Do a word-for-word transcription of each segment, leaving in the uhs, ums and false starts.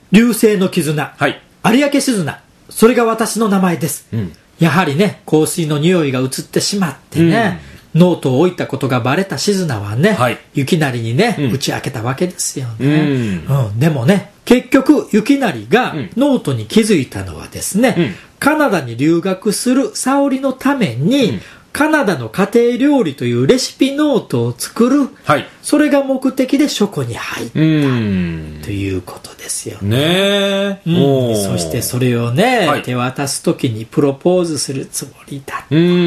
流星の絆、 はい、 有明静奈、それが私の名前です、 うん、 やはりね香水の匂いが移ってしまってね、うん、ノートを置いたことがバレた静奈はね、はい、雪成にね、うん、打ち明けたわけですよね、うんうん、でもね結局雪成がノートに気づいたのはですね、うん、カナダに留学する沙織のために、うん、カナダの家庭料理というレシピノートを作る、はい、それが目的で書庫に入ったということですよね。 ねえ、 うん、そしてそれをね、はい、手渡す時にプロポーズするつもりだった。 うん、 うん、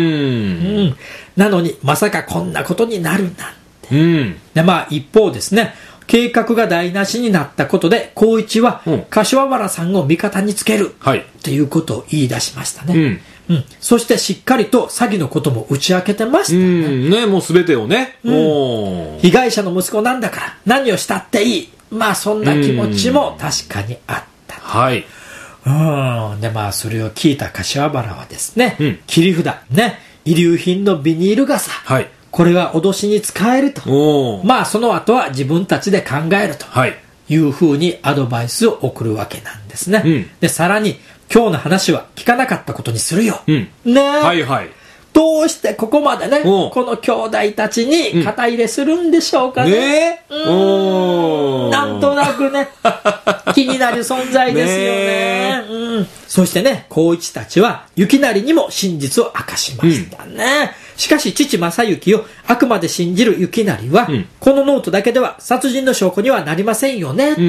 なのにまさかこんなことになるなんて、うん、でまあ一方ですね計画が台無しになったことで光一は柏原さんを味方につけるっていうことを言い出しましたね、うんうん、そしてしっかりと詐欺のことも打ち明けてましたね。 うんね、もう全てをね、 うん、被害者の息子なんだから何をしたっていい、まあそんな気持ちも確かにあった。 はい。 うん、でまあそれを聞いた柏原はですね、うん、切り札ね、遺留品のビニール傘、はい、これは脅しに使えると、まあその後は自分たちで考えるというふうにアドバイスを送るわけなんですね、うん、でさらに今日の話は聞かなかったことにするよ、うん、ね、 はいはい、 どうしてここまでねこの兄弟たちに肩入れするんでしょうかね、うんね、うーん、なんとなくね気になる存在ですよ ね, ね、うん、そしてね光一たちは雪成にも真実を明かしましたね、うん、しかし父正幸をあくまで信じる雪成は、うん、このノートだけでは殺人の証拠にはなりませんよね、うん、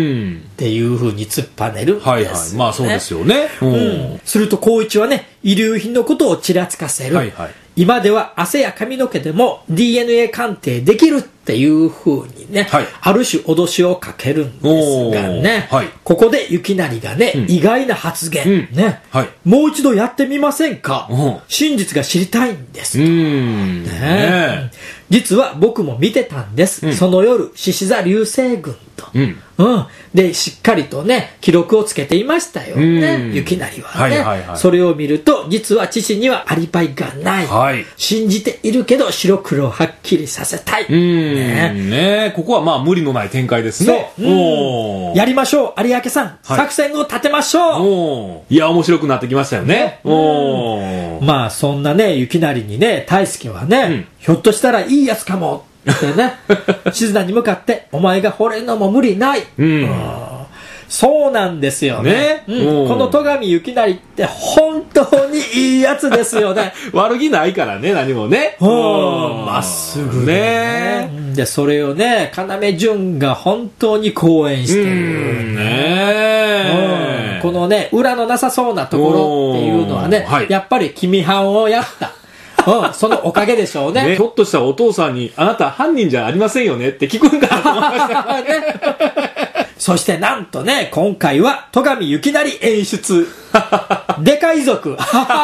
っていう風に突っぱねるんですよね、はいはい、 まあそうですよね、うんうん、すると光一はね遺留品のことをちらつかせる、はいはい、今では汗や髪の毛でも ディーエヌエー 鑑定できるっていう風にね、はい、ある種脅しをかけるんですがね、はい、ここで雪成がね、うん、意外な発言、うん、ね、はい、もう一度やってみませんか、うん、真実が知りたいんですと、うんねね、実は僕も見てたんです、うん、その夜獅子座流星群と、うんうん、でしっかりとね記録をつけていましたよね、雪成はね、はいはいはい、それを見ると実は父にはアリバイがない、はい、信じているけど白黒をはっきりさせたい、 うんねね、ここはまあ無理のない展開ですね。 そう、おやりましょう有明さん、はい、作戦を立てましょう。 おいや面白くなってきましたよね。おまあそんなね雪成にね大輔はね、うん、ひょっとしたらいいやつかもってね静奈に向かってお前が惚れるのも無理ない、うん、そうなんですよ ね, ね、うん、この戸上雪成って本当にいいやつですよね悪気ないからね何もね、 まっすぐ ね, ねでそれをね要潤が本当に講演してるね、このね裏のなさそうなところっていうのはね、はい、やっぱり君藩をやったうん、そのおかげでしょう ね, ねひょっとしたらお父さんにあなた犯人じゃありませんよねって聞くんかなと思いましたねそしてなんとね今回は戸上雪成演出デカ遺族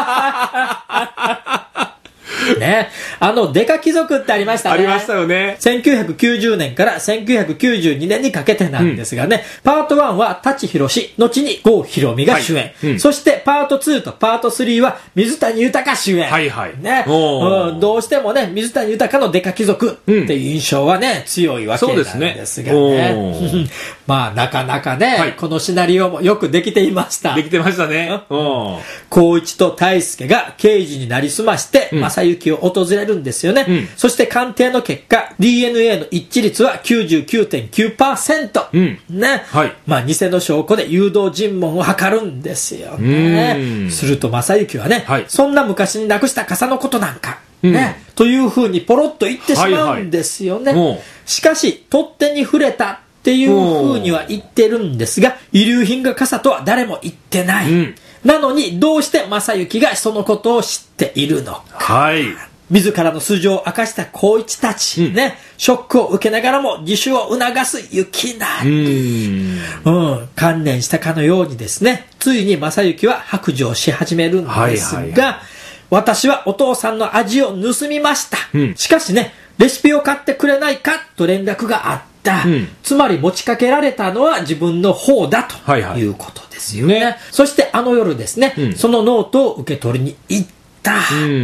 ね、あのデカ貴族ってありましたね。 ありましたよね。 せんきゅうひゃくきゅうじゅうねんからせんきゅうひゃくきゅうじゅうにねんにかけてなんですがね、うん、パートワンは舘ひろし、後に郷ひろみが主演、はいうん、そしてパートツーとパートスリーは水谷豊主演、はいはいねうん、どうしてもね水谷豊のデカ貴族っていう印象はね、うん、強いわけなんですがねまあなかなかね、はい、このシナリオもよくできていました。 できてましたね。 光一と大輔が刑事になりすまして、うん、正幸を訪れるんですよね、うん、そして鑑定の結果 ディーエヌエー の一致率は きゅうじゅうきゅうてんきゅうパーセント、うん、ね、はい、まあ偽の証拠で誘導尋問を図るんですよね。すると正幸はね、はい、そんな昔になくした傘のことなんか、うん、ね、というふうにポロッと言ってしまうんですよね、はいはい、しかし取っ手に触れたっていうふうには言ってるんですが遺留品が傘とは誰も言ってない、うん、なのにどうして正幸がそのことを知っているのか、はい、自らの素性を明かした光一たち、うん、ね、ショックを受けながらも自首を促す雪成、うん、うん、観念したかのようにですねついに正幸は白状し始めるんですが、はいはいはい、私はお父さんの味を盗みました、うん、しかしねレシピを買ってくれないかと連絡があった、うん、つまり持ちかけられたのは自分の方だということですよね、はいはい、そしてあの夜ですね、うん、そのノートを受け取りに行った、うんうん、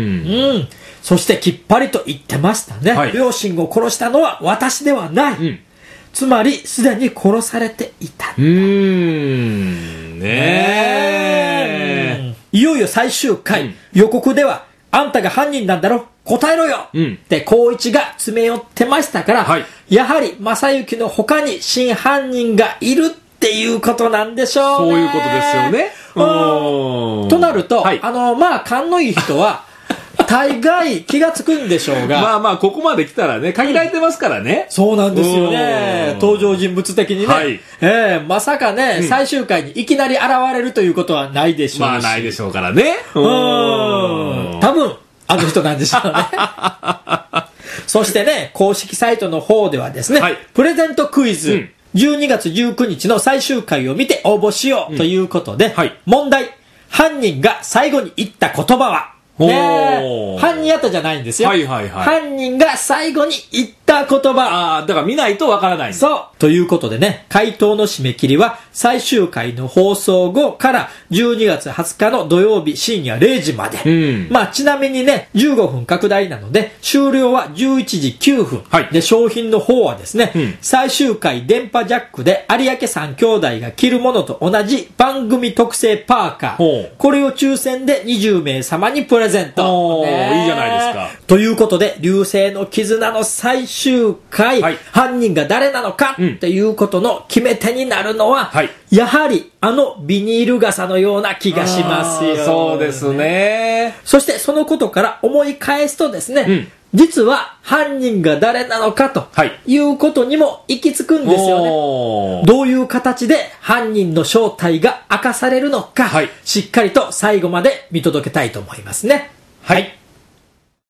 そしてきっぱりと言ってましたね、はい、両親を殺したのは私ではない、うん、つまりすでに殺されていた、うーね。 いよいよ最終回、うん、予告では、あんたが犯人なんだろ答えろよ、うん、って光一が詰め寄ってましたから、はい、やはり正幸の他に真犯人がいるっていうことなんでしょうね。 そういうことですよね。 となると、はい、あの、まあ、勘のいい人は、大概気がつくんでしょうが。 まあまあ、ここまで来たらね、限られてますからね。 うん、そうなんですよね。登場人物的にね。はい、えー、まさかね、うん、最終回にいきなり現れるということはないでしょうし。 まあ、ないでしょうからね。 うん。多分、あの人なんでしょうね。そしてね、公式サイトの方ではですね、はい、プレゼントクイズ、うん、じゅうにがつじゅうくにちの最終回を見て応募しようということで、うんはい、問題、犯人が最後に言った言葉は、ね、犯人やったじゃないんですよ、はいはいはい、犯人が最後に言った言葉。 ああ、だから見ないとわからない。 そうということでね、回答の締め切りは最終回の放送後からじゅうにがつはつかの土曜日深夜れいじまで、うん、まあちなみにねじゅうごふん拡大なので終了はじゅういちじきゅうふん、はい、で商品の方はですね、うん、最終回電波ジャックで有明三兄弟が着るものと同じ番組特製パーカー、これを抽選でにじゅうめいさまにプレゼント、 ね、いいじゃないですか。 ということで流星の絆の最終回、はい、犯人が誰なのか、うん、っていうことの決め手になるのは、はい、やはりあのビニール傘のような気がしますよ、ね、 そうですね。 そしてそのことから思い返すとですね、うん、実は犯人が誰なのかということにも行き着くんですよね、はい、どういう形で犯人の正体が明かされるのか、はい、しっかりと最後まで見届けたいと思いますね。 はい。